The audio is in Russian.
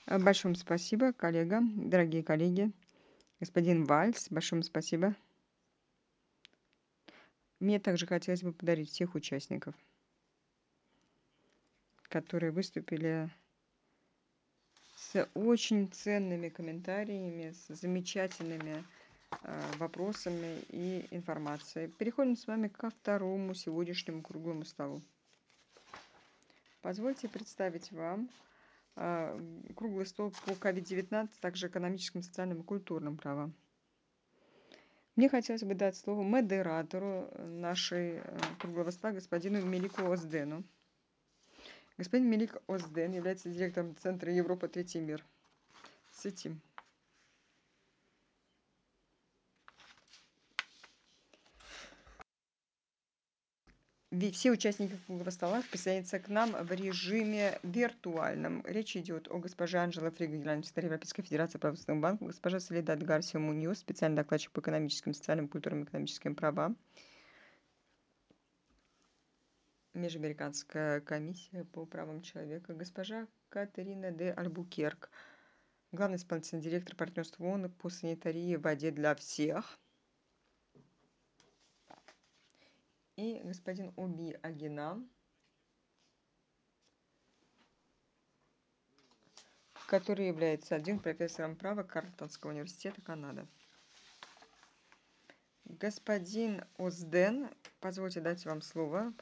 Большое спасибо, коллега, дорогие коллеги. Господин Вальц, большое спасибо. Мне также хотелось бы поблагодарить всех участников, которые выступили с очень ценными комментариями, с замечательными вопросами и информацией. Переходим с вами ко второму сегодняшнему круглому столу. Позвольте представить вам круглый стол по COVID-19, также экономическим, социальным и культурным правам. Мне хотелось бы дать слово модератору нашей круглого стола, господину Мелику Оздену. Господин Мелик Озден является директором Центра Европа Третий мир. Сетим. Все участники круглого стола присоединятся к нам в режиме виртуальном. Речь идет о госпоже Анжело Фриго, генеральном секретаре Европейской Федерации правительственных банков, госпожа Соледад Гарсио Муньос, специальный докладчик по экономическим, социальным, культурным и экономическим правам, Межамериканская комиссия по правам человека, госпожа Катерина де Альбукерк, главный исполнительный директор партнерства ООН по санитарии в воде для всех, и господин Оби Агина, который является адъюнкт профессором права Карлтонского университета, Канада. Господин Озден, позвольте дать вам слово.